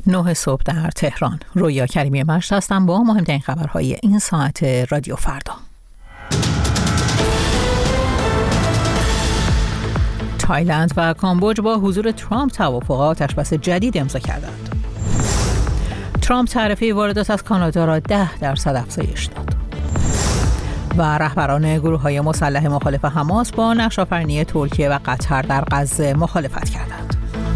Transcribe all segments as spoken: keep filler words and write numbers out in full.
نه صبح در تهران. رویا کریمی مشت هستم با مهمترین خبرهای این ساعت رادیو فردا. تایلند و کامبوج با حضور ترامپ توافق آتش‌بس جدید امضا کردند. ترامپ تعرفه واردات از کانادا را ده درصد افزایش داد. و رهبران گروه‌های مسلح مخالف حماس با نقش‌آفرینی ترکیه و قطر در غزه مخالفت کردند.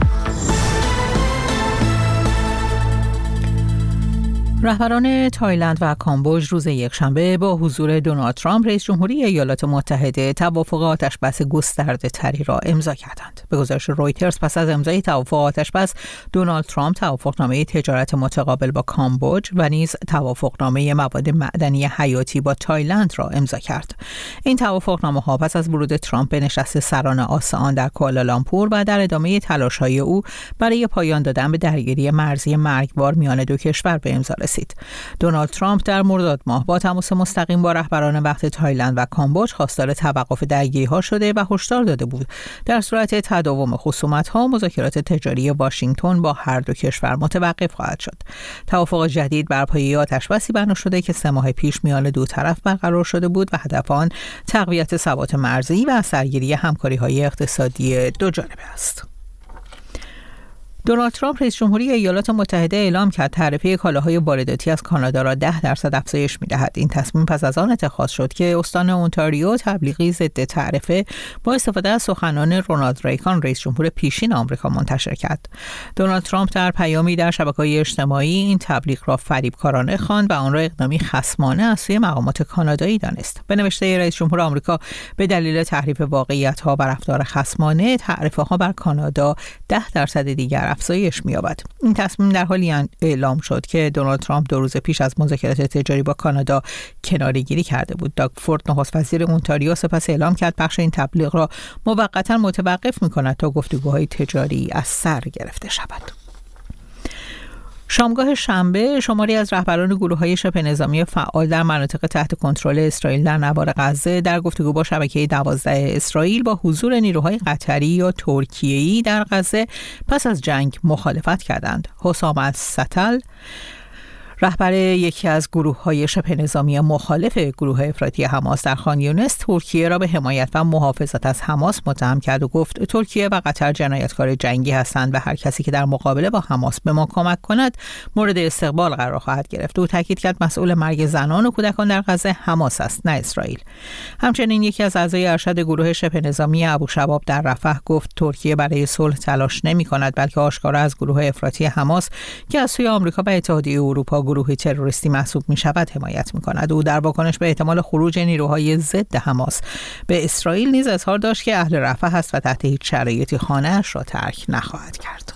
رهبران تایلند و کامبوج روز یکشنبه با حضور دونالد ترامپ رئیس جمهوری ایالات متحده توافق آتش‌بس گسترده تری را امضا کردند. به گزارش رویترز پس از امضای توافق آتش‌بس، دونالد ترامپ توافقنامه تجارت متقابل با کامبوج و نیز توافقنامه مواد معدنی حیاتی با تایلند را امضا کرد. این توافقنامه‌ها پس از ورود ترامپ به نشست سران آسئان در کوالالامپور و در ادامه تلاش‌های او برای پایان دادن به درگیری مرزی مرگبار میان دو کشور به امضا رسید. دونالد ترامپ در مرداد ماه با تماس مستقیم با رهبران وقت تایلند و کامبوج خواستار توقف درگیری‌ها شده و هشدار داده بود در صورت تداوم خصومت‌ها مذاکرات تجاری واشنگتن با هر دو کشور متوقف خواهد شد. توافق جدید بر پایه آتش‌بسی بنا شده که سه ماه پیش میان دو طرف برقرار شده بود و هدف آن تقویت ثبات مرزی و اثرگیری همکاری‌های اقتصادی دو جانبه است. دونالد ترامپ رئیس جمهوری ایالات متحده اعلام کرد تعرفه کالاهای وارداتی از کانادا را ده درصد افزایش می‌دهد. این تصمیم پس از آن اتخاذ شد که استان اونتاریو تبلیغی ضد تعرفه با استفاده از سخنان رونالد ریگان رئیس جمهور پیشین آمریکا منتشر کرد. دونالد ترامپ در پیامی در شبکه‌های اجتماعی این تبلیغ را فریبکارانه خواند و آن را اقدامی خصمانه از سوی مقامات کانادایی دانست. به نوشته رئیس جمهور آمریکا، به دلیل تحریف واقعیت‌ها و رفتار خصمانه، تعرفه‌ها بر کانادا ده درصد دیگر افزایش می‌یابد. این تصمیم در حالی اعلام شد که دونالد ترامپ دو روز پیش از مذاکرات تجاری با کانادا کناره‌گیری کرده بود. داگ فورد نخست وزیر اونتاریو سپس اعلام کرد بخش این تبلیغ را موقتا متوقف می‌کند تا گفتگوهای تجاری از سر گرفته شود. شامگاه شنبه شماری از رهبران گروه‌های شبه نظامی فعال در مناطق تحت کنترل اسرائیل در نوار غزه در گفتگو با شبکه دوازده اسرائیل با حضور نیروهای قطری یا ترکیه‌ای در غزه پس از جنگ مخالفت کردند. حسام الستل، رهبر یکی از گروه‌های شبه نظامی مخالف گروه افراطی حماس در خان یونس، ترکیه را به حمایت و محافظت از حماس متهم کرد و گفت ترکیه و قطر جنایتکار جنگی هستند و هر کسی که در مقابله با حماس به ما کمک کند مورد استقبال قرار خواهد گرفت. او تاکید کرد مسئول مرگ زنان و کودکان در غزه حماس است، نه اسرائیل. همچنین یکی از اعضای ارشد گروه شبه نظامی ابوشباب در رفح گفت ترکیه برای صلح تلاش نمی‌کند، بلکه آشکارا از گروه افراطی حماس که از سوی آمریکا و اتحادیه اروپا گروه تروریستی محسوب می شود حمایت می کند. او در واکنش به احتمال خروج نیروهای ضد حماس به اسرائیل نیز اظهار داشت که اهل رفح است و تحت هیچ شرایطی خانه‌اش را ترک نخواهد کرد.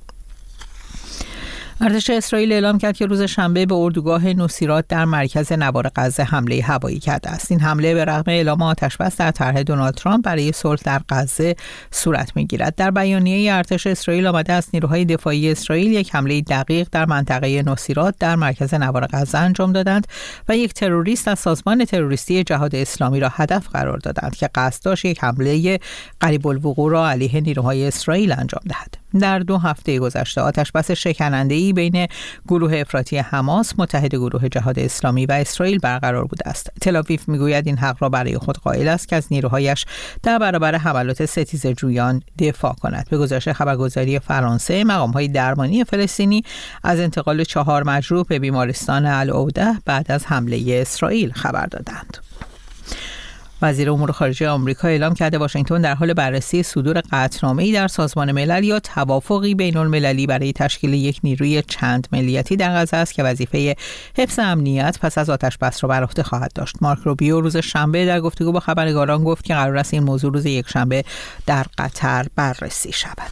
ارتش اسرائیل اعلام کرد که روز شنبه به اردوگاه نوسیرات در مرکز نوار غزه حمله هوایی کرده است. این حمله به رغم اعلام آتش‌بس در طرح دونالد ترامپ برای صلح در غزه صورت می‌گیرد. در بیانیه ارتش اسرائیل آمده است نیروهای دفاعی اسرائیل یک حمله دقیق در منطقه نوسیرات در مرکز نوار غزه انجام دادند و یک تروریست از سازمان تروریستی جهاد اسلامی را هدف قرار دادند که قصد داشت یک حمله قریب الوقوع را علیه نیروهای اسرائیل انجام دهد. در دو هفته گذشته آتش‌بس شکننده‌ای بین گروه افراطی حماس، متحد گروه جهاد اسلامی و اسرائیل برقرار بوده است. تل‌آویو میگوید این حق را برای خود قائل است که از نیروهایش در برابر حملات ستیزجویان دفاع کند. به گزارش خبرگزاری فرانسه، مقام‌های درمانی فلسطینی از انتقال چهار مجروح به بیمارستان العوده بعد از حمله اسرائیل خبر دادند. وزیر امور خارجه آمریکا اعلام کرده واشنگتن در حال بررسی صدور قطعنامه‌ای در سازمان ملل یا توافقی بین‌المللی برای تشکیل یک نیروی چند ملیتی در غزه است که وظیفه حفظ امنیت پس از آتش‌بس را بر عهده خواهد داشت. مارک روبیو روز شنبه در گفتگو با خبرنگاران گفت که قرار است این موضوع روز یکشنبه در قطر بررسی شود.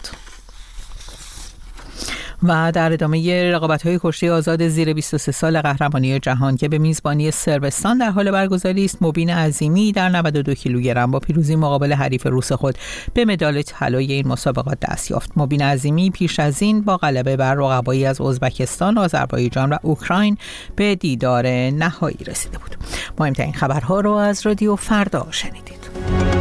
و در ادامه رقابت‌های کشتی آزاد زیر بیست و سه سال قهرمانی جهان که به میزبانی صربستان در حال برگزاری است، مبین عظیمی در نود و دو کیلوگرم با پیروزی مقابل حریف روس خود به مدال طلای این مسابقات دست یافت. مبین عظیمی پیش از این با غلبه بر رقبایی از ازبکستان، آذربایجان و اوکراین به دیدار نهایی رسیده بود. مهمترین خبرها رو از رادیو فردا شنیدید.